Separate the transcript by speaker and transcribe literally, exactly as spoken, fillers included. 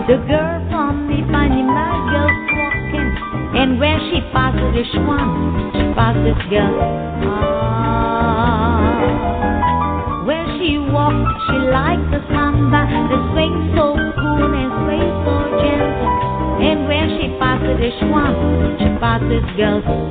Speaker 1: The girl from Ipanema girls walking, and when she passes this one, she passes girl. Ah, when she walks, she like the samba, the swing so cool and sway so gentle. And when she passes this one, she passes girls.